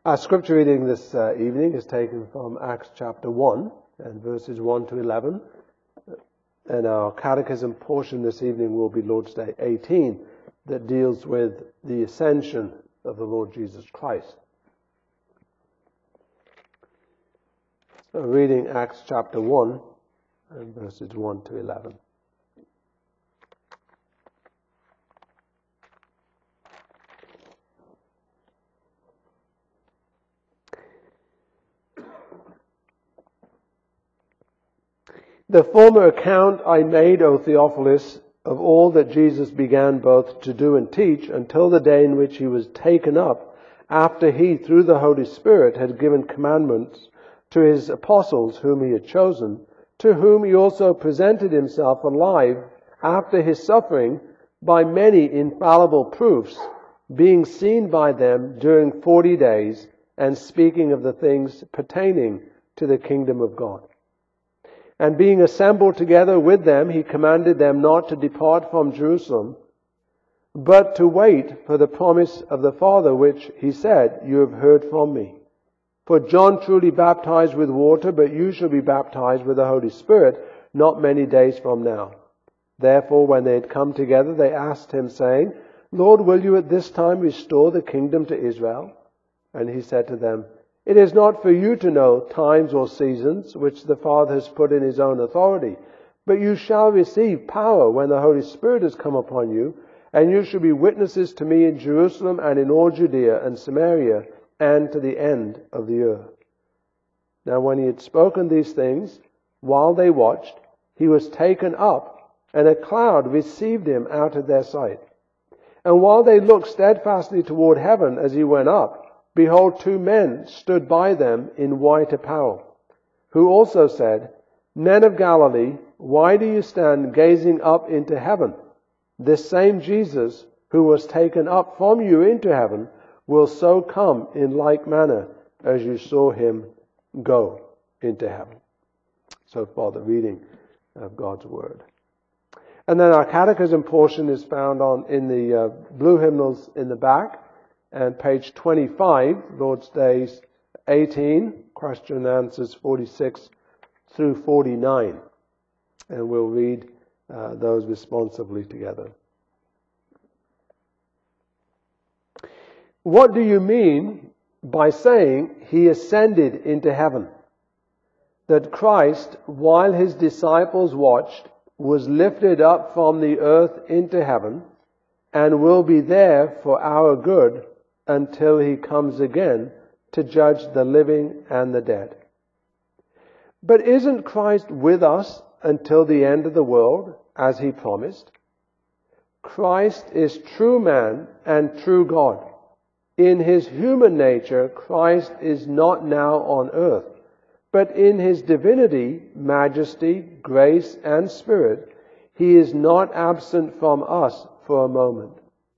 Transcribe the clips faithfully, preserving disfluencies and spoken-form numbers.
Our scripture reading this uh, evening is taken from Acts chapter one and verses one to eleven. And our catechism portion this evening will be Lord's Day eighteen, that deals with the ascension of the Lord Jesus Christ. So reading Acts chapter one and verses one to eleven. The former account I made, O Theophilus, of all that Jesus began both to do and teach until the day in which he was taken up, after he, through the Holy Spirit, had given commandments to his apostles whom he had chosen, to whom he also presented himself alive after his suffering by many infallible proofs, being seen by them during forty days, and speaking of the things pertaining to the kingdom of God. And being assembled together with them, he commanded them not to depart from Jerusalem, but to wait for the promise of the Father, which he said, "You have heard from me. For John truly baptized with water, but you shall be baptized with the Holy Spirit not many days from now." Therefore, when they had come together, they asked him, saying, "Lord, will you at this time restore the kingdom to Israel?" And he said to them, "It is not for you to know times or seasons which the Father has put in his own authority, but you shall receive power when the Holy Spirit has come upon you, and you shall be witnesses to me in Jerusalem and in all Judea and Samaria and to the end of the earth." Now when he had spoken these things, while they watched, he was taken up, and a cloud received him out of their sight. And while they looked steadfastly toward heaven as he went up, behold, two men stood by them in white apparel, who also said, "Men of Galilee, why do you stand gazing up into heaven? This same Jesus, who was taken up from you into heaven, will so come in like manner as you saw him go into heaven." So far the reading of God's Word. And then our catechism portion is found on in the uh, blue hymnals in the back. And page twenty-five, Lord's Days eighteen, question and answers forty-six through forty-nine. And we'll read uh, those responsively together. What do you mean by saying he ascended into heaven? That Christ, while his disciples watched, was lifted up from the earth into heaven and will be there for our good until he comes again to judge the living and the dead. But isn't Christ with us until the end of the world, as he promised? Christ is true man and true God. In his human nature, Christ is not now on earth, but in his divinity, majesty, grace, and spirit, he is not absent from us for a moment.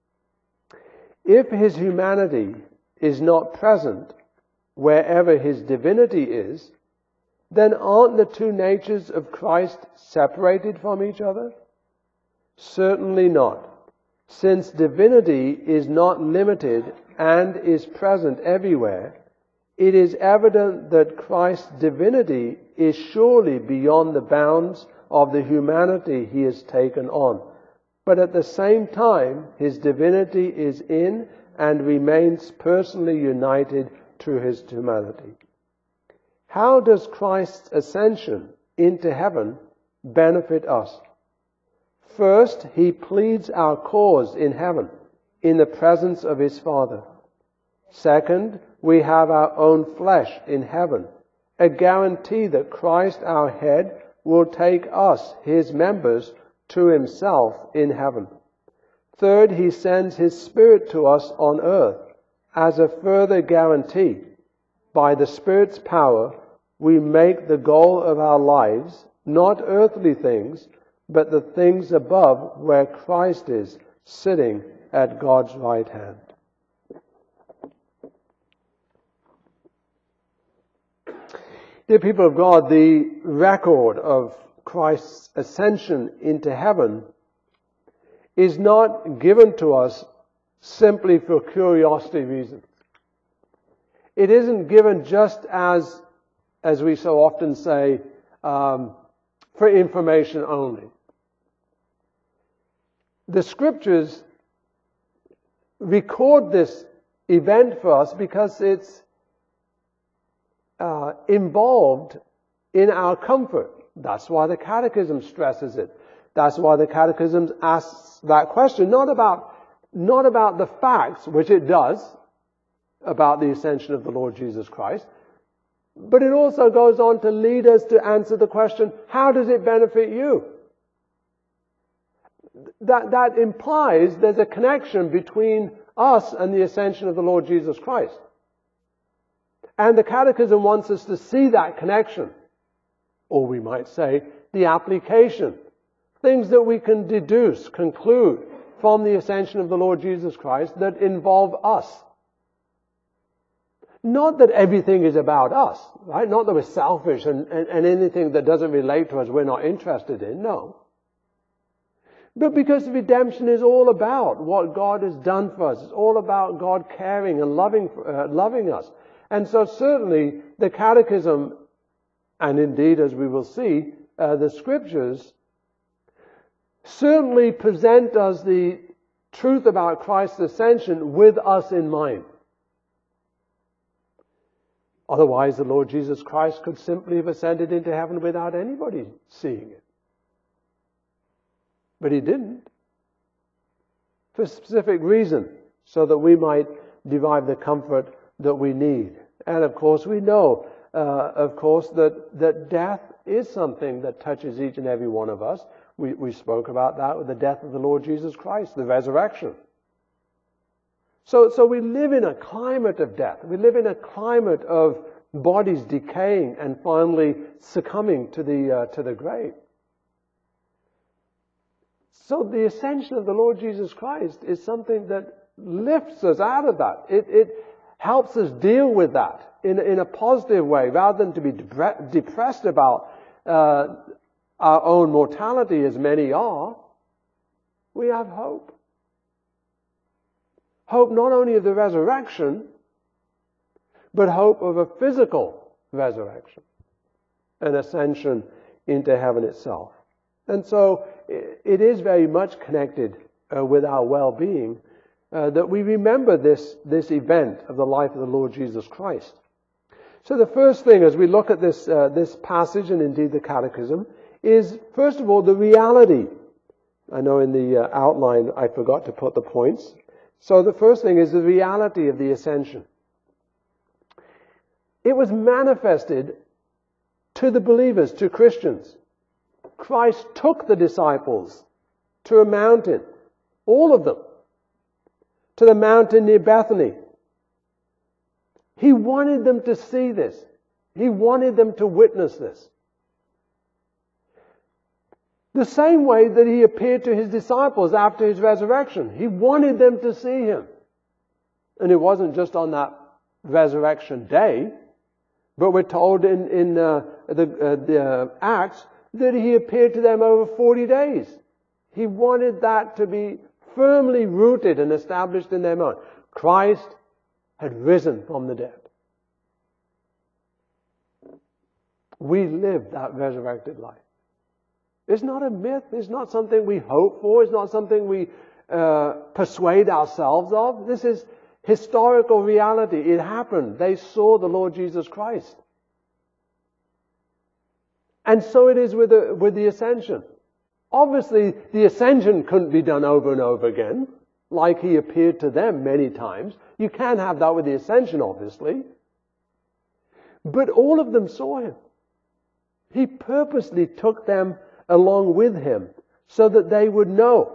If his humanity is not present wherever his divinity is, then aren't the two natures of Christ separated from each other? Certainly not, since divinity is not limited and is present everywhere. It is evident that Christ's divinity is surely beyond the bounds of the humanity he has taken on. But at the same time, his divinity is in and remains personally united to his humanity. How does Christ's ascension into heaven benefit us? First, he pleads our cause in heaven, in the presence of his Father. Second, we have our own flesh in heaven, a guarantee that Christ, our head, will take us, his members, to himself in heaven. Third, he sends his Spirit to us on earth as a further guarantee. By the Spirit's power, we make the goal of our lives not earthly things, but the things above, where Christ is, sitting at God's right hand. Dear people of God, the record of Christ's ascension into heaven is not given to us simply for curiosity reasons. it isn't given just as, as we so often say, um, for information only. The Scriptures record this event for us because it's uh, involved in our comfort. That's why the Catechism stresses it. That's why the Catechism asks that question, not about, not about the facts, which it does, about the ascension of the Lord Jesus Christ, but it also goes on to lead us to answer the question, how does it benefit you? That, that implies there's a connection between us and the ascension of the Lord Jesus Christ. And the Catechism wants us to see that connection. Or we might say, the application. Things that we can deduce, conclude from the ascension of the Lord Jesus Christ that involve us. Not that everything is about us, right? Not that we're selfish and, and, and anything that doesn't relate to us we're not interested in, no. But because redemption is all about what God has done for us. It's all about God caring and loving, uh, loving us. And so certainly the Catechism, and indeed as we will see, uh, the Scriptures, certainly present us the truth about Christ's ascension with us in mind. Otherwise, the Lord Jesus Christ could simply have ascended into heaven without anybody seeing it. But He didn't. For a specific reason, so that we might derive the comfort that we need. And of course, we know, uh, of course, that, that death is something that touches each and every one of us. We, we spoke about that with the death of the Lord Jesus Christ, the resurrection. So, so we live in a climate of death. We live in a climate of bodies decaying and finally succumbing to the, uh, to the grave. So the ascension of the Lord Jesus Christ is something that lifts us out of that. It, it helps us deal with that in, in a positive way, rather than to be depre- depressed about uh, our own mortality, as many are. We have hope. Hope not only of the resurrection, but hope of a physical resurrection, an ascension into heaven itself. And so it is very much connected uh, with our well-being uh, that we remember this, this event of the life of the Lord Jesus Christ. So the first thing as we look at this, uh, this passage, and indeed the Catechism, is first of all the reality. I know in the uh, outline I forgot to put the points. So the first thing is the reality of the ascension. It was manifested to the believers, to Christians. Christ took the disciples to a mountain, all of them, to the mountain near Bethany. He wanted them to see this. He wanted them to witness this. The same way that He appeared to His disciples after His resurrection. He wanted them to see Him. And it wasn't just on that resurrection day, but we're told in, in uh, the, uh, the uh, Acts that He appeared to them over forty days. He wanted that to be firmly rooted and established in their mind. Christ had risen from the dead. We live that resurrected life. It's not a myth. It's not something we hope for. It's not something we uh, persuade ourselves of. This is historical reality. It happened. They saw the Lord Jesus Christ. And so it is with the, with the ascension. Obviously, the ascension couldn't be done over and over again, like He appeared to them many times. You can have that with the ascension, obviously. But all of them saw Him. He purposely took them along with Him so that they would know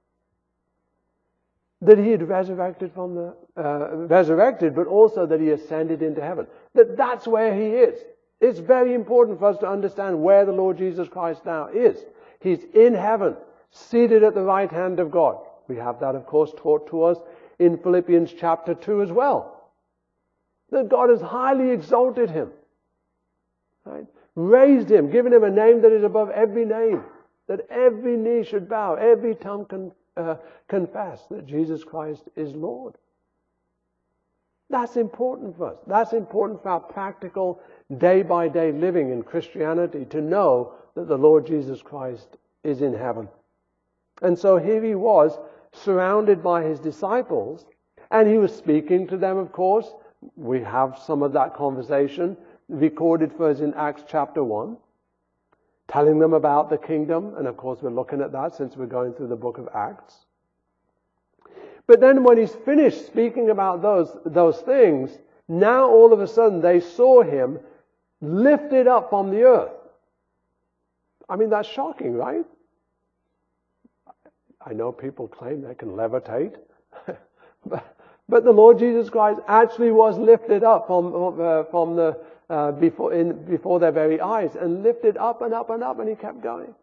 that He had resurrected from the uh, resurrected, but also that He ascended into heaven. That that's where He is. It's very important for us to understand where the Lord Jesus Christ now is. He's in heaven, seated at the right hand of God. We have that, of course, taught to us in Philippians chapter two as well. That God has highly exalted Him, right? Raised Him, given Him a name that is above every name, that every knee should bow, every tongue can uh, confess that Jesus Christ is Lord. That's important for us. That's important for our practical day-by-day living in Christianity, to know that the Lord Jesus Christ is in heaven. And so here he was, surrounded by his disciples, and he was speaking to them, of course. We have some of that conversation recorded for us in Acts chapter one, telling them about the kingdom, and of course we're looking at that since we're going through the book of Acts. But then when he's finished speaking about those, those things, now all of a sudden they saw him lifted up from the earth. I mean, that's shocking, right? I know people claim they can levitate, but, but the Lord Jesus Christ actually was lifted up from, uh, from the, uh, before, in, before their very eyes, and lifted up and up and up, and he kept going.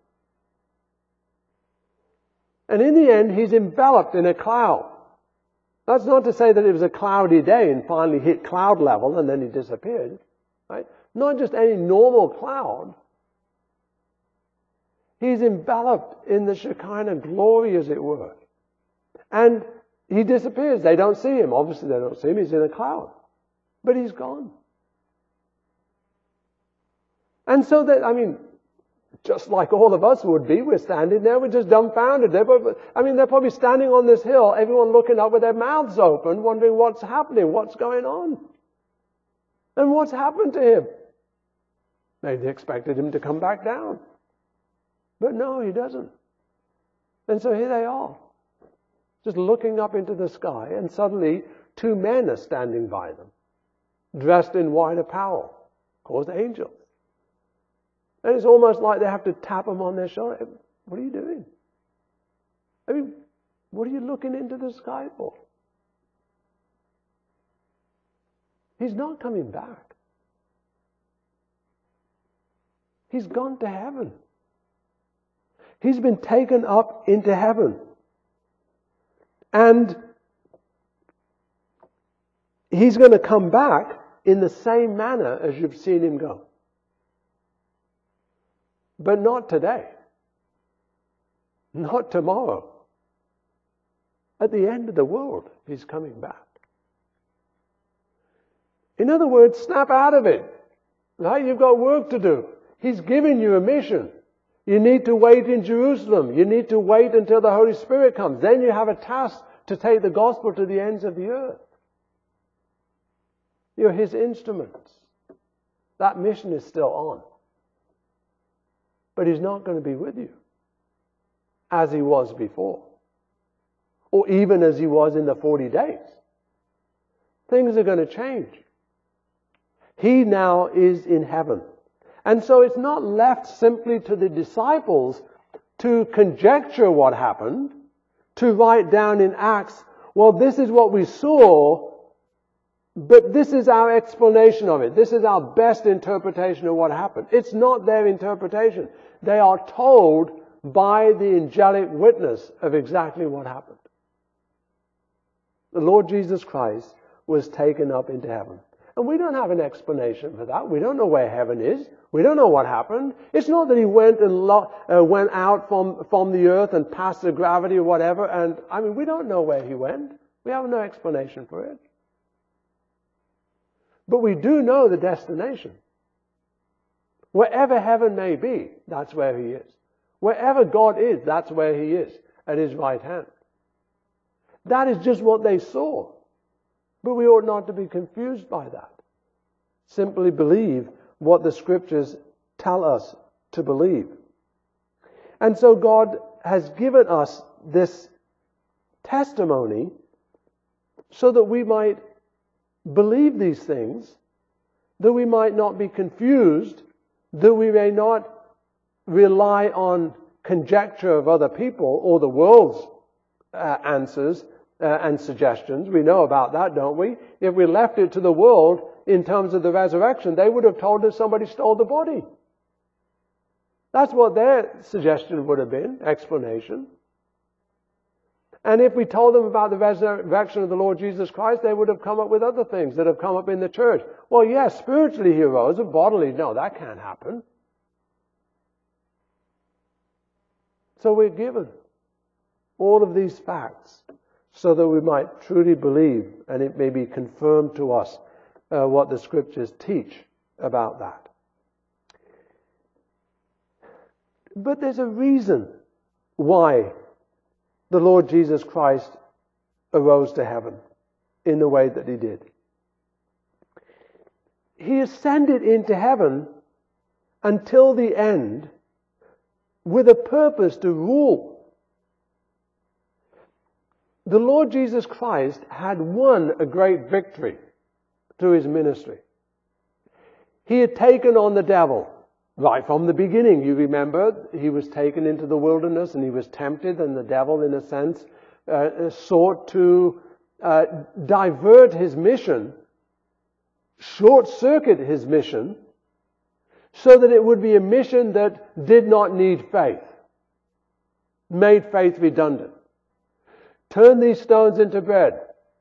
And in the end, he's enveloped in a cloud. That's not to say that it was a cloudy day and finally hit cloud level and then he disappeared. Right? Not just any normal cloud. He's enveloped in the Shekinah glory, as it were. And he disappears. They don't see him. Obviously, they don't see him. He's in a cloud. But he's gone. And so that, I mean, just like all of us would be, we're standing there, we're just dumbfounded. They're probably, I mean, they're probably standing on this hill, everyone looking up with their mouths open, wondering what's happening, what's going on. And what's happened to him? Maybe they expected him to come back down. But no, he doesn't. And so here they are, just looking up into the sky, and suddenly two men are standing by them, dressed in white apparel, of course angels. And it's almost like they have to tap them on their shoulder. What are you doing? I mean, what are you looking into the sky for? He's not coming back. He's gone to heaven. He's been taken up into heaven. And he's going to come back in the same manner as you've seen him go. But not today. Not tomorrow. At the end of the world, he's coming back. In other words, snap out of it. Right? You've got work to do. He's given you a mission. You need to wait in Jerusalem. You need to wait until the Holy Spirit comes. Then you have a task to take the gospel to the ends of the earth. You're his instruments. That mission is still on. But he's not going to be with you as he was before, or even as he was in the forty days. Things are going to change. He now is in heaven. And so it's not left simply to the disciples to conjecture what happened, to write down in Acts, well, this is what we saw, but this is our explanation of it. This is our best interpretation of what happened. It's not their interpretation. They are told by the angelic witness of exactly what happened. The Lord Jesus Christ was taken up into heaven. And we don't have an explanation for that. We don't know where heaven is. We don't know what happened. It's not that he went and lo- uh, went out from, from the earth and passed the gravity or whatever. And I mean, we don't know where he went. We have no explanation for it. But we do know the destination. Wherever heaven may be, that's where he is. Wherever God is, that's where he is, at his right hand. That is just what they saw. But we ought not to be confused by that. Simply believe what the Scriptures tell us to believe. And so God has given us this testimony so that we might believe these things, that we might not be confused, that we may not rely on conjecture of other people or the world's uh, answers uh, and suggestions. We know about that, don't we? If we left it to the world in terms of the resurrection, they would have told us somebody stole the body. That's what their suggestion would have been, explanation. And if we told them about the resurrection of the Lord Jesus Christ, they would have come up with other things that have come up in the church. Well, yes, spiritually he rose, but bodily, no, that can't happen. So we're given all of these facts so that we might truly believe and it may be confirmed to us uh, what the Scriptures teach about that. But there's a reason why the Lord Jesus Christ arose to heaven in the way that he did. He ascended into heaven until the end with a purpose to rule. The Lord Jesus Christ had won a great victory through his ministry. He had taken on the devil. Right from the beginning, you remember, he was taken into the wilderness and he was tempted, and the devil, in a sense, uh, sought to uh, divert his mission, short-circuit his mission, so that it would be a mission that did not need faith, made faith redundant. Turn these stones into bread.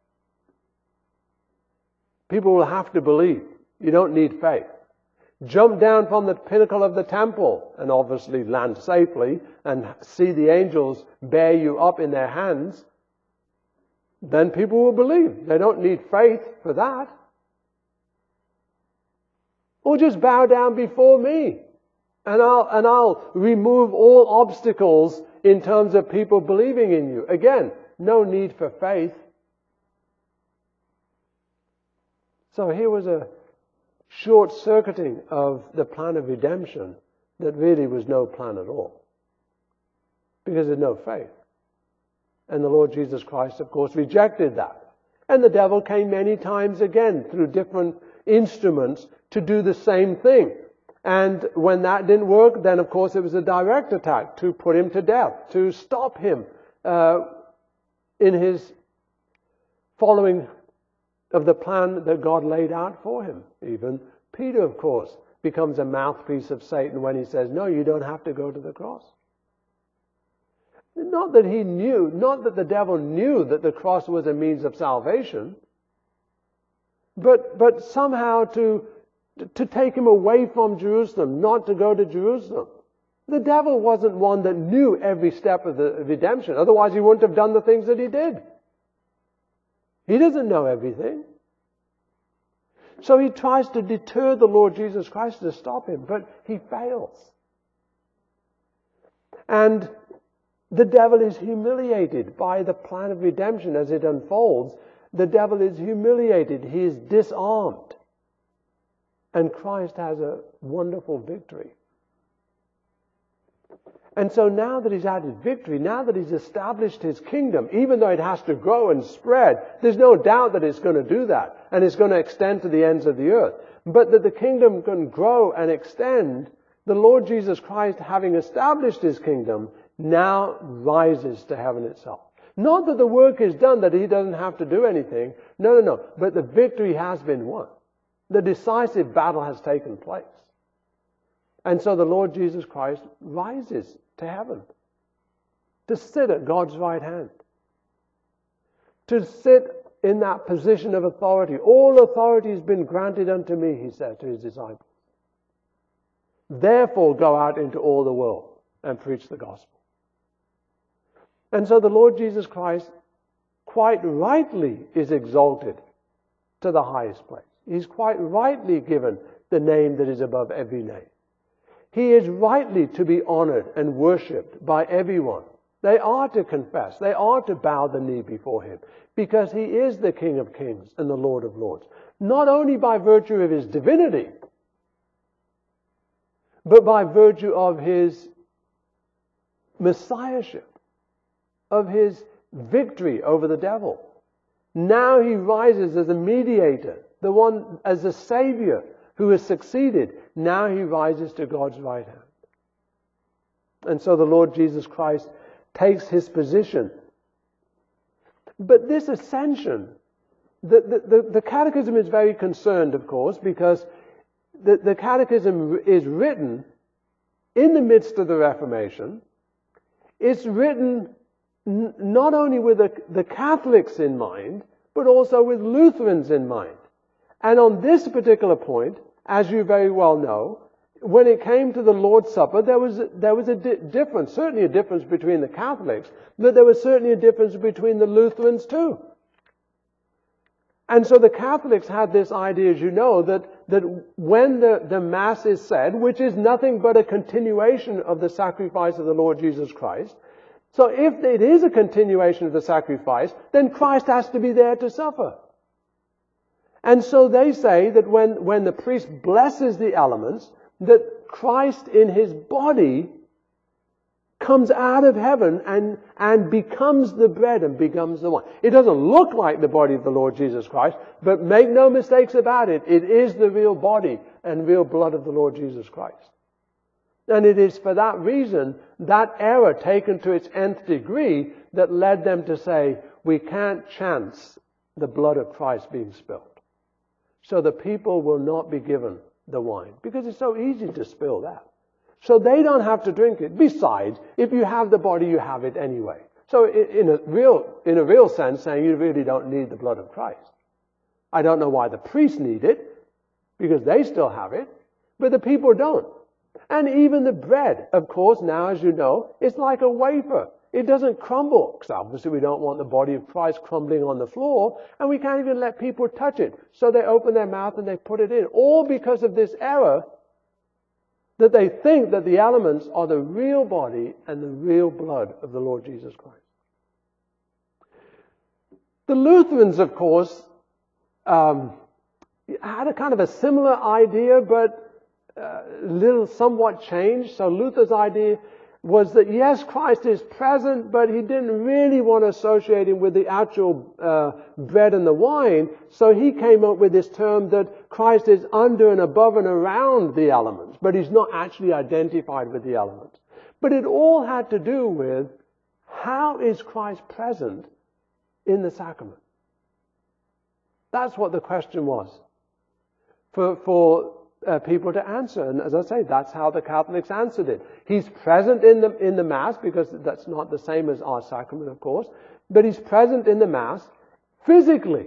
People will have to believe. You don't need faith. Jump down from the pinnacle of the temple and obviously land safely and see the angels bear you up in their hands. Then people will believe. They don't need faith for that. Or just bow down before me and I'll, and I'll remove all obstacles in terms of people believing in you. Again, no need for faith. So here was a short-circuiting of the plan of redemption that really was no plan at all. Because there's no faith. And the Lord Jesus Christ, of course, rejected that. And the devil came many times again through different instruments to do the same thing. And when that didn't work, then of course it was a direct attack to put him to death, to stop him uh, in his following of the plan that God laid out for him. Even Peter, of course, becomes a mouthpiece of Satan when he says, no, you don't have to go to the cross. Not that he knew, not that the devil knew that the cross was a means of salvation, but, but somehow to, to take him away from Jerusalem, not to go to Jerusalem. The devil wasn't one that knew every step of the redemption. Otherwise he wouldn't have done the things that he did. He doesn't know everything. So he tries to deter the Lord Jesus Christ to stop him, but he fails. And the devil is humiliated by the plan of redemption as it unfolds. The devil is humiliated. He is disarmed. And Christ has a wonderful victory. And so now that he's had his victory, now that he's established his kingdom, even though it has to grow and spread, there's no doubt that it's going to do that. And it's going to extend to the ends of the earth. But that the kingdom can grow and extend, the Lord Jesus Christ, having established his kingdom, now rises to heaven itself. Not that the work is done, that he doesn't have to do anything. No, no, no. But the victory has been won. The decisive battle has taken place. And so the Lord Jesus Christ rises to heaven to sit at God's right hand. To sit in that position of authority. All authority has been granted unto me, he said to his disciples. Therefore go out into all the world and preach the gospel. And so the Lord Jesus Christ quite rightly is exalted to the highest place. He's quite rightly given the name that is above every name. He is rightly to be honored and worshipped by everyone. They are to confess. They are to bow the knee before him because he is the King of Kings and the Lord of Lords. Not only by virtue of his divinity, but by virtue of his messiahship, of his victory over the devil. Now he rises as a mediator, the one as a savior who has succeeded. Now he rises to God's right hand. And so the Lord Jesus Christ takes his position. But this ascension, the, the, the, the Catechism is very concerned, of course, because the, the Catechism is written in the midst of the Reformation. It's written n- not only with the, the Catholics in mind, but also with Lutherans in mind. And on this particular point, as you very well know, when it came to the Lord's Supper, there was, there was a di- difference, certainly a difference between the Catholics, but there was certainly a difference between the Lutherans too. And so the Catholics had this idea, as you know, that, that when the, the Mass is said, which is nothing but a continuation of the sacrifice of the Lord Jesus Christ, so if it is a continuation of the sacrifice, then Christ has to be there to suffer. And so they say that when, when the priest blesses the elements, that Christ in his body comes out of heaven and, and becomes the bread and becomes the wine. It doesn't look like the body of the Lord Jesus Christ, but make no mistakes about it. It is the real body and real blood of the Lord Jesus Christ. And it is for that reason, that error taken to its nth degree, that led them to say, we can't chance the blood of Christ being spilled. So the people will not be given the wine, because it's so easy to spill that. So they don't have to drink it. Besides, if you have the body, you have it anyway. So in a real, in a real sense, saying you really don't need the blood of Christ. I don't know why the priests need it, because they still have it, but the people don't. And even the bread, of course, now as you know, it's like a wafer. It doesn't crumble, because obviously we don't want the body of Christ crumbling on the floor, and we can't even let people touch it. So they open their mouth and they put it in, all because of this error that they think that the elements are the real body and the real blood of the Lord Jesus Christ. The Lutherans, of course, um, had a kind of a similar idea, but a little somewhat changed. So Luther's idea was that, yes, Christ is present, but he didn't really want to associate him with the actual uh, bread and the wine. So he came up with this term that Christ is under and above and around the elements, but he's not actually identified with the elements. But it all had to do with, how is Christ present in the sacrament? That's what the question was for, for Uh, people to answer. And as I say, that's how the Catholics answered it. He's present in the, in the Mass, because that's not the same as our sacrament, of course, but he's present in the Mass physically.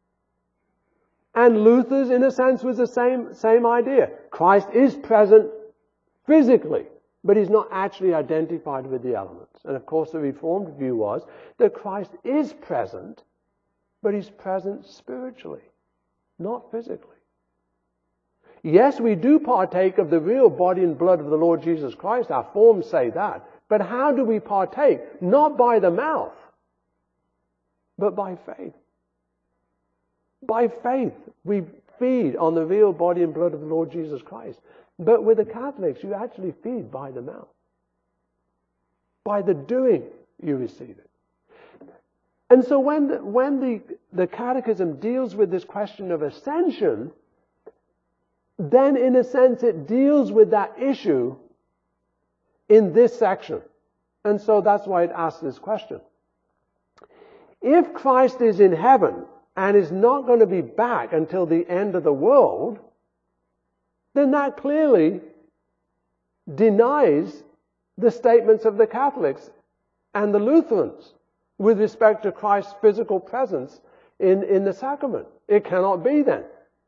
And Luther's, in a sense, was the same, same idea. Christ is present physically, but he's not actually identified with the elements. And of course, the Reformed view was that Christ is present, but he's present spiritually, not physically. Yes, we do partake of the real body and blood of the Lord Jesus Christ. Our forms say that. But how do we partake? Not by the mouth, but by faith. By faith, we feed on the real body and blood of the Lord Jesus Christ. But with the Catholics, you actually feed by the mouth. By the doing, you receive it. And so when the, when the, the Catechism deals with this question of ascension, then in a sense it deals with that issue in this section. And so that's why it asks this question. If Christ is in heaven and is not going to be back until the end of the world, then that clearly denies the statements of the Catholics and the Lutherans with respect to Christ's physical presence in, in the sacrament. It cannot be then.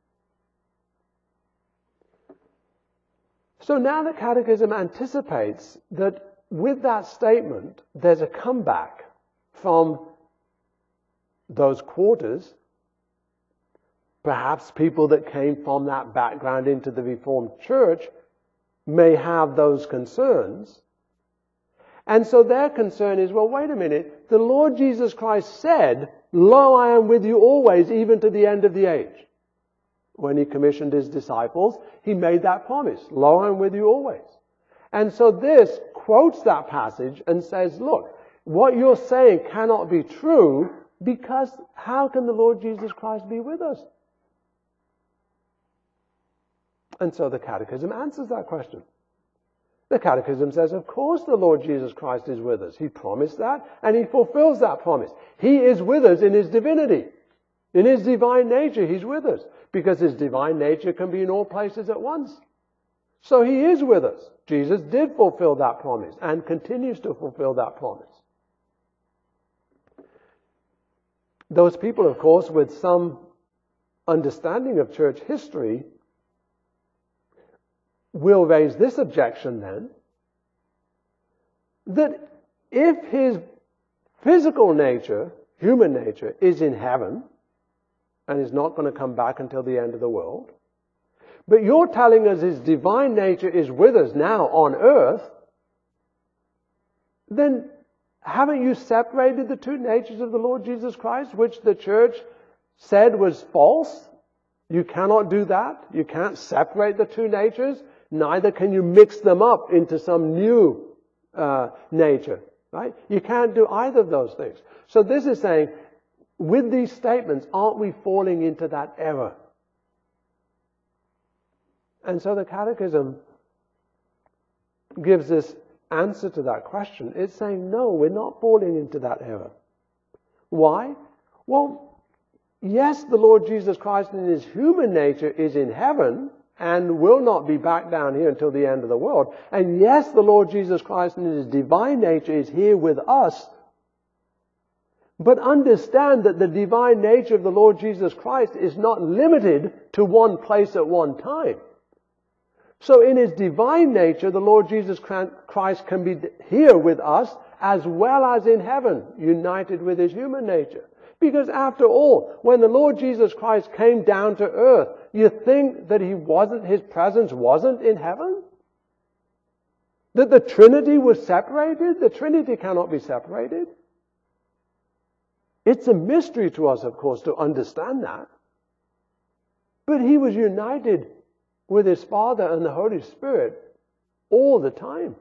So now the Catechism anticipates that with that statement, there's a comeback from those quarters, perhaps people that came from that background into the Reformed Church may have those concerns. And so their concern is, well, wait a minute, the Lord Jesus Christ said, "Lo, I am with you always, even to the end of the age." When he commissioned his disciples, he made that promise. Lo, I am with you always. And so this quotes that passage and says, look, what you're saying cannot be true, because how can the Lord Jesus Christ be with us? And so the Catechism answers that question. The Catechism says, of course the Lord Jesus Christ is with us. He promised that, and he fulfills that promise. He is with us in his divinity. In his divine nature, he's with us, because his divine nature can be in all places at once. So he is with us. Jesus did fulfill that promise and continues to fulfill that promise. Those people, of course, with some understanding of church history will raise this objection then, that if his physical nature, human nature, is in heaven and is not going to come back until the end of the world, but you're telling us his divine nature is with us now on earth, then haven't you separated the two natures of the Lord Jesus Christ, which the church said was false? You cannot do that. You can't separate the two natures. Neither can you mix them up into some new uh, nature. Right? You can't do either of those things. So this is saying, with these statements, aren't we falling into that error? And so the Catechism gives this answer to that question. It's saying, no, we're not falling into that error. Why? Well, yes, the Lord Jesus Christ in his human nature is in heaven and will not be back down here until the end of the world. And yes, the Lord Jesus Christ in his divine nature is here with us. But understand that the divine nature of the Lord Jesus Christ is not limited to one place at one time. So in his divine nature, the Lord Jesus Christ can be here with us as well as in heaven, united with his human nature. Because after all, when the Lord Jesus Christ came down to earth, you think that he wasn't, his presence wasn't in heaven? That the Trinity was separated? The Trinity cannot be separated. It's a mystery to us, of course, to understand that. But he was united with his Father and the Holy Spirit all the time.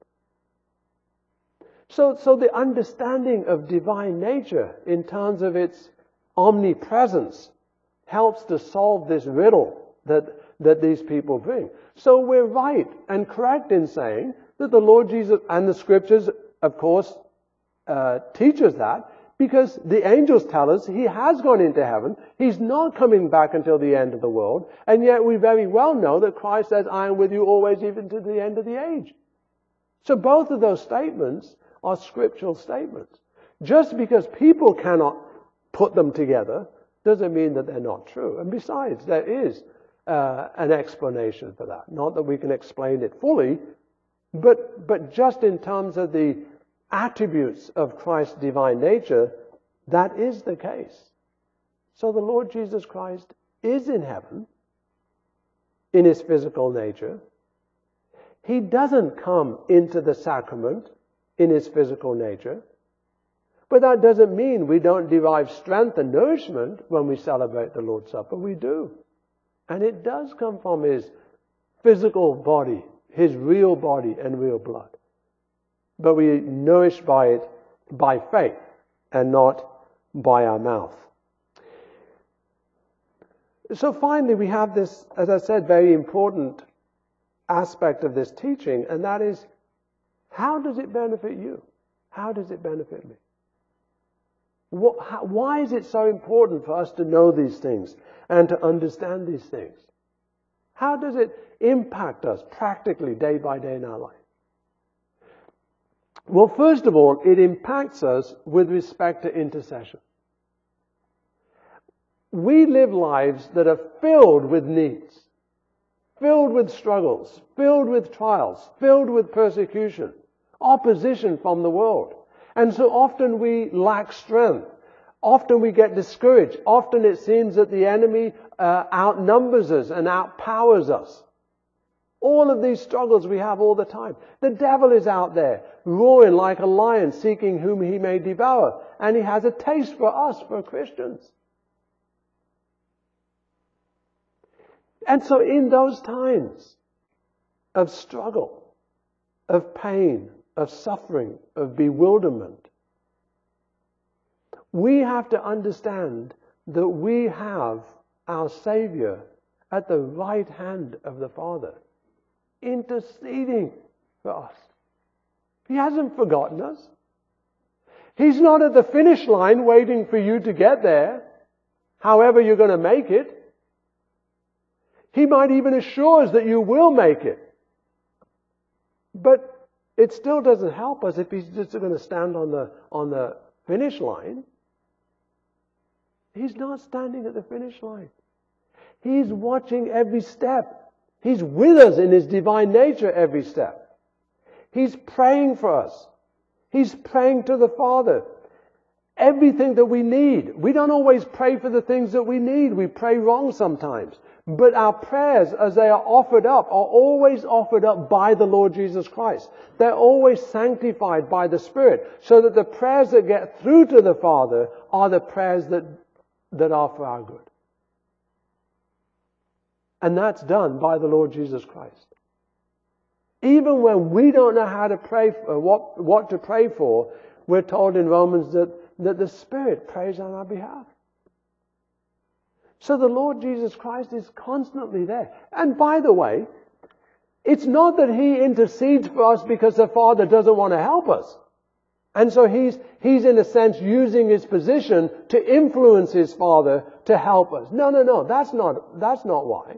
So, so the understanding of divine nature in terms of its omnipresence helps to solve this riddle that, that these people bring. So we're right and correct in saying that the Lord Jesus, and the Scriptures, of course, uh, teach us that, because the angels tell us he has gone into heaven. He's not coming back until the end of the world. And yet we very well know that Christ says, I am with you always, even to the end of the age. So both of those statements are scriptural statements. Just because people cannot put them together doesn't mean that they're not true. And besides, there is uh, an explanation for that. Not that we can explain it fully, but, but just in terms of the attributes of Christ's divine nature, that is the case. So the Lord Jesus Christ is in heaven in his physical nature. He doesn't come into the sacrament in his physical nature. But that doesn't mean we don't derive strength and nourishment when we celebrate the Lord's Supper. We do. And it does come from his physical body, his real body and real blood. But we are nourished by it by faith and not by our mouth. So finally, we have this, as I said, very important aspect of this teaching, and that is, how does it benefit you? How does it benefit me? What, how, why is it so important for us to know these things and to understand these things? How does it impact us practically day by day in our life? Well, first of all, it impacts us with respect to intercession. We live lives that are filled with needs, filled with struggles, filled with trials, filled with persecution, opposition from the world. And so often we lack strength. Often we get discouraged. Often it seems that the enemy uh, outnumbers us and outpowers us. All of these struggles we have all the time. The devil is out there, roaring like a lion, seeking whom he may devour. And he has a taste for us, for Christians. And so in those times of struggle, of pain, of suffering, of bewilderment, we have to understand that we have our Savior at the right hand of the Father, interceding for us. He hasn't forgotten us. He's not at the finish line waiting for you to get there, however you're going to make it. He might even assure us that you will make it. But it still doesn't help us if he's just going to stand on the, on the finish line. He's not standing at the finish line. He's watching every step He's with us in His divine nature every step. He's praying for us. He's praying to the Father. Everything that we need. We don't always pray for the things that we need. We pray wrong sometimes. But our prayers, as they are offered up, are always offered up by the Lord Jesus Christ. They're always sanctified by the Spirit, so that the prayers that get through to the Father are the prayers that, that are for our good. And that's done by the Lord Jesus Christ. Even when we don't know how to pray, for, what, what to pray for, we're told in Romans that, that the Spirit prays on our behalf. So the Lord Jesus Christ is constantly there. And by the way, it's not that He intercedes for us because the Father doesn't want to help us. And so He's, He's in a sense using His position to influence His Father to help us. No, no, no, that's not, that's not why.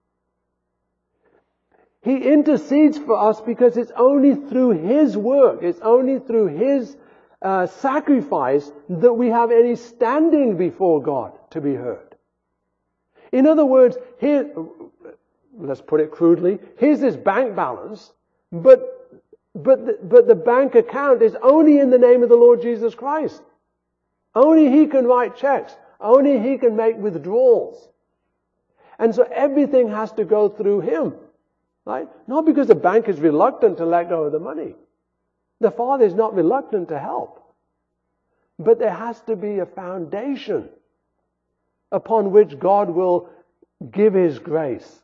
He intercedes for us because it's only through His work, it's only through His uh, sacrifice that we have any standing before God to be heard. In other words, here, let's put it crudely, here's this bank balance, but, but, the, but the bank account is only in the name of the Lord Jesus Christ. Only He can write checks. Only He can make withdrawals. And so everything has to go through Him. Right? Not because the bank is reluctant to let go of the money. The Father is not reluctant to help. But there has to be a foundation upon which God will give His grace.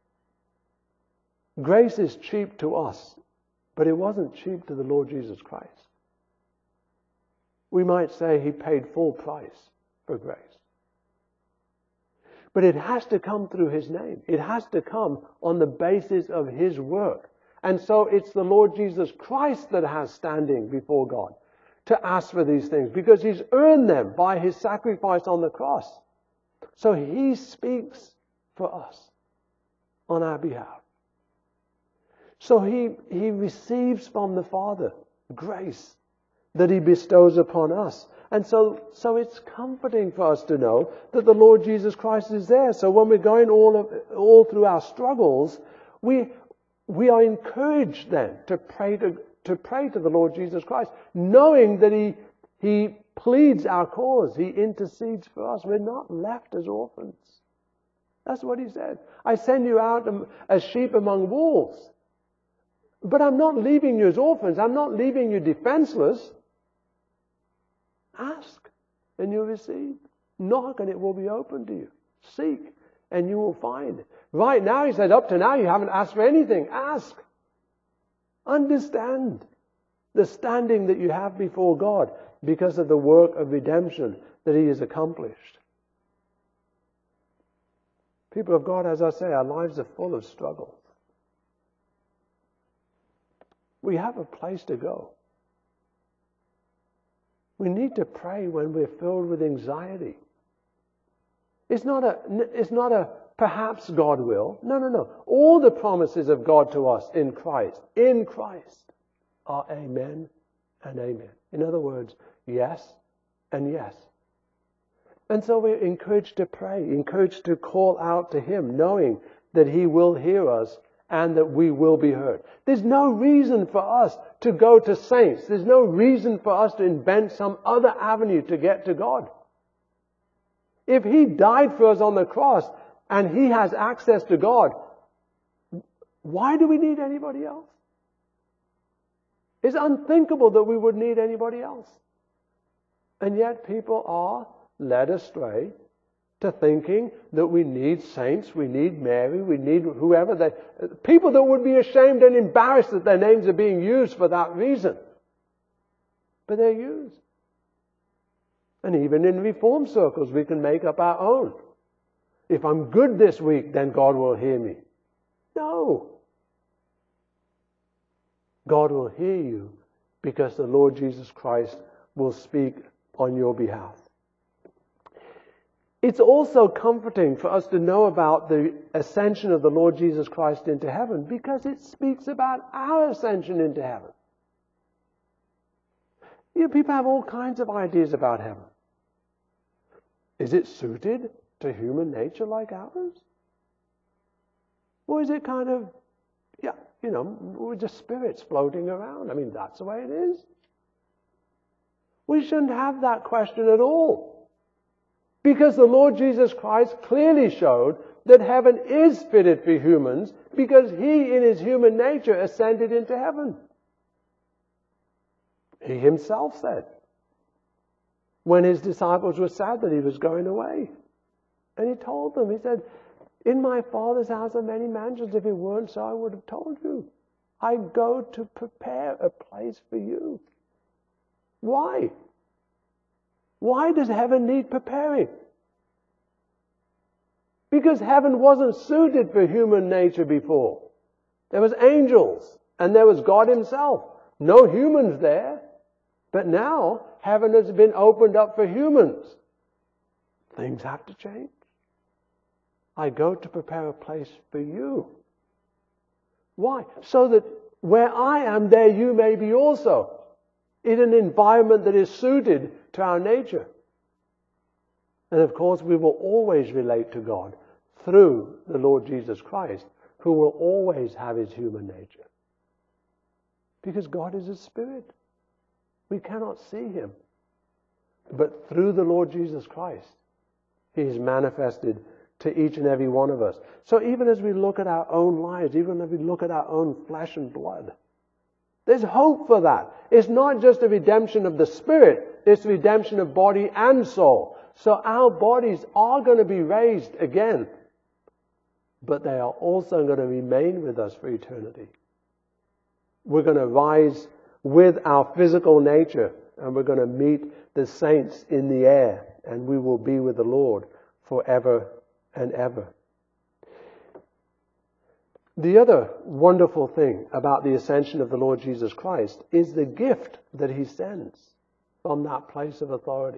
Grace is cheap to us, but it wasn't cheap to the Lord Jesus Christ. We might say He paid full price for grace. But it has to come through His name. It has to come on the basis of His work. And so it's the Lord Jesus Christ that has standing before God to ask for these things, because He's earned them by His sacrifice on the cross. So He speaks for us on our behalf. So He, he receives from the Father grace that He bestows upon us. And so, so it's comforting for us to know that the Lord Jesus Christ is there. So when we're going all of, all through our struggles, we, we are encouraged then to pray to, to pray to the Lord Jesus Christ, knowing that He, He pleads our cause. He intercedes for us. We're not left as orphans. That's what He said. I send you out as sheep among wolves. But I'm not leaving you as orphans. I'm not leaving you defenseless. Ask and you'll receive. Knock and it will be open to you. Seek and you will find. Right now, He said, up to now you haven't asked for anything. Ask. Understand the standing that you have before God because of the work of redemption that He has accomplished. People of God, as I say, our lives are full of struggle. We have a place to go. We need to pray when we're filled with anxiety. It's not a, it's not a perhaps God will. No, no, no. All the promises of God to us in Christ, in Christ, are amen and amen. In other words, yes and yes. And so we're encouraged to pray, encouraged to call out to Him, knowing that He will hear us and that we will be heard. There's no reason for us to go to saints. There's no reason for us to invent some other avenue to get to God. If He died for us on the cross and He has access to God, why do we need anybody else? It's unthinkable that we would need anybody else. And yet people are led astray to thinking that we need saints, we need Mary, we need whoever they... People that would be ashamed and embarrassed that their names are being used for that reason. But they're used. And even in Reformed circles, we can make up our own. If I'm good this week, then God will hear me. No. God will hear you because the Lord Jesus Christ will speak on your behalf. It's also comforting for us to know about the ascension of the Lord Jesus Christ into heaven because it speaks about our ascension into heaven. You know, people have all kinds of ideas about heaven. Is it suited to human nature like ours? Or is it kind of, yeah, you know, we're just spirits floating around? I mean, that's the way it is. We shouldn't have that question at all. Because the Lord Jesus Christ clearly showed that heaven is fitted for humans because He, in His human nature, ascended into heaven. He Himself said, when His disciples were sad that He was going away. And He told them, He said, in my Father's house are many mansions. If it weren't so, I would have told you. I go to prepare a place for you. Why? Why does heaven need preparing? Because heaven wasn't suited for human nature before. There was angels and there was God Himself. No humans there. But now heaven has been opened up for humans. Things have to change. I go to prepare a place for you. Why? So that where I am, there you may be also. In an environment that is suited to our nature. And of course, we will always relate to God through the Lord Jesus Christ, who will always have His human nature. Because God is a spirit. We cannot see Him. But through the Lord Jesus Christ, He is manifested to each and every one of us. So even as we look at our own lives, even as we look at our own flesh and blood, there's hope for that. It's not just a redemption of the spirit, it's a redemption of body and soul. So our bodies are going to be raised again, but they are also going to remain with us for eternity. We're going to rise with our physical nature, and we're going to meet the saints in the air, and we will be with the Lord forever and ever. The other wonderful thing about the ascension of the Lord Jesus Christ is the gift that He sends from that place of authority.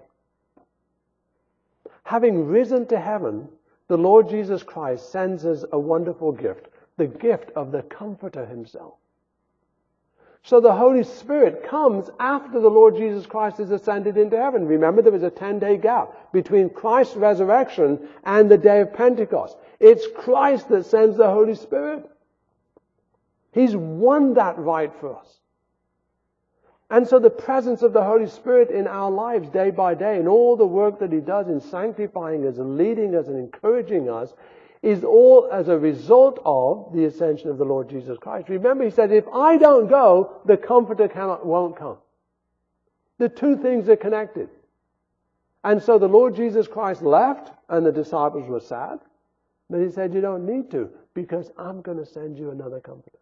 Having risen to heaven, the Lord Jesus Christ sends us a wonderful gift, the gift of the Comforter Himself. So the Holy Spirit comes after the Lord Jesus Christ is ascended into heaven. Remember, there was a ten-day gap between Christ's resurrection and the day of Pentecost. It's Christ that sends the Holy Spirit. He's won that right for us. And so the presence of the Holy Spirit in our lives day by day, and all the work that He does in sanctifying us and leading us and encouraging us, is all as a result of the ascension of the Lord Jesus Christ. Remember, He said, if I don't go, the Comforter cannot, won't come. The two things are connected. And so the Lord Jesus Christ left, and the disciples were sad. But He said, you don't need to, because I'm going to send you another Comforter.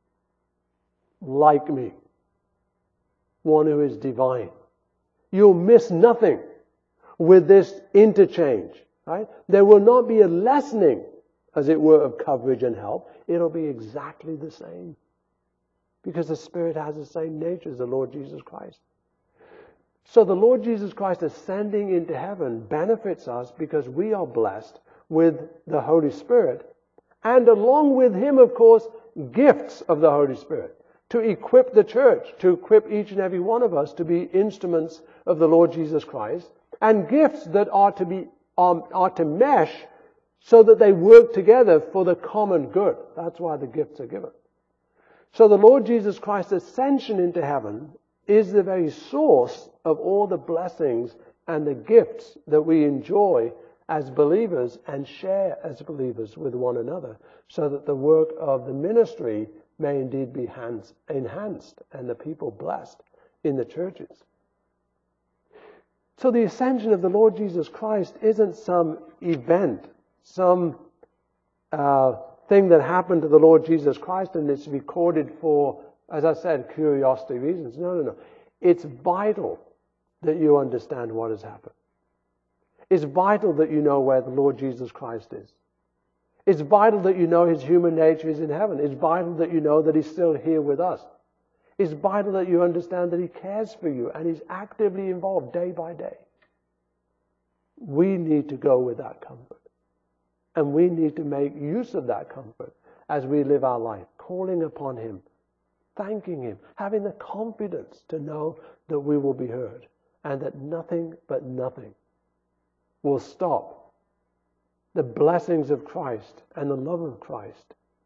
Like me. One who is divine. You'll miss nothing with this interchange. Right? There will not be a lessening, as it were, of coverage and help. It'll be exactly the same. Because the Spirit has the same nature as the Lord Jesus Christ. So the Lord Jesus Christ ascending into heaven benefits us because we are blessed with the Holy Spirit. And along with Him, of course, gifts of the Holy Spirit. To equip the church, to equip each and every one of us to be instruments of the Lord Jesus Christ. And gifts that are to be Um, are to mesh so that they work together for the common good. That's why the gifts are given. So the Lord Jesus Christ's ascension into heaven is the very source of all the blessings and the gifts that we enjoy as believers and share as believers with one another, so that the work of the ministry may indeed be enhanced and the people blessed in the churches. So the ascension of the Lord Jesus Christ isn't some event, some uh, thing that happened to the Lord Jesus Christ and it's recorded for, as I said, curiosity reasons. No, no, no. It's vital that you understand what has happened. It's vital that you know where the Lord Jesus Christ is. It's vital that you know His human nature is in heaven. It's vital that you know that He's still here with us. It's vital that you understand that He cares for you and He's actively involved day by day. We need to go with that comfort. And we need to make use of that comfort as we live our life, calling upon Him, thanking Him, having the confidence to know that we will be heard and that nothing but nothing will stop the blessings of Christ and the love of Christ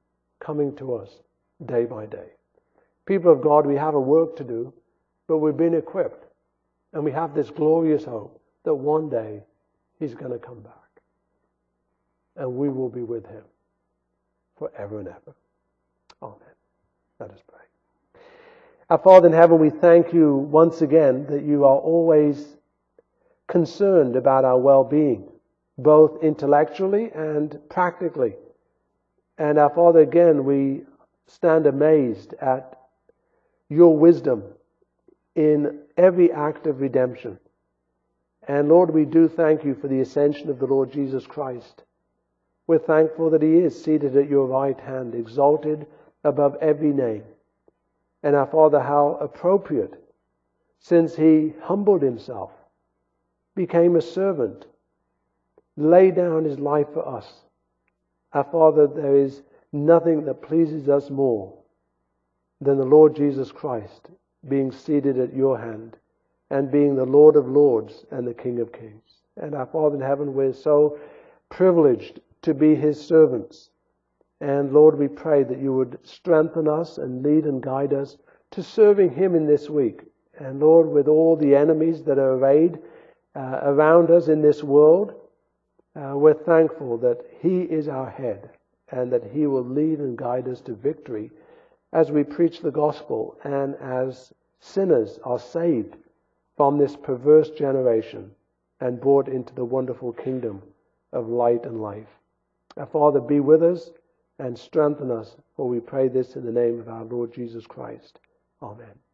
coming to us day by day. People of God, we have a work to do, but we've been equipped. And we have this glorious hope that one day He's going to come back. And we will be with Him forever and ever. Amen. Let us pray. Our Father in heaven, we thank You once again that You are always concerned about our well-being, both intellectually and practically. And our Father, again, we stand amazed at Your wisdom in every act of redemption. And Lord, we do thank You for the ascension of the Lord Jesus Christ. We're thankful that He is seated at Your right hand, exalted above every name. And our Father, how appropriate, since He humbled Himself, became a servant, laid down His life for us. Our Father, there is nothing that pleases us more than the Lord Jesus Christ being seated at Your hand and being the Lord of Lords and the King of Kings. And our Father in heaven, we're so privileged to be His servants. And Lord, we pray that You would strengthen us and lead and guide us to serving Him in this week. And Lord, with all the enemies that are arrayed uh, around us in this world, uh, we're thankful that He is our head and that He will lead and guide us to victory as we preach the gospel and as sinners are saved from this perverse generation and brought into the wonderful kingdom of light and life. Our Father, be with us and strengthen us, for we pray this in the name of our Lord Jesus Christ. Amen.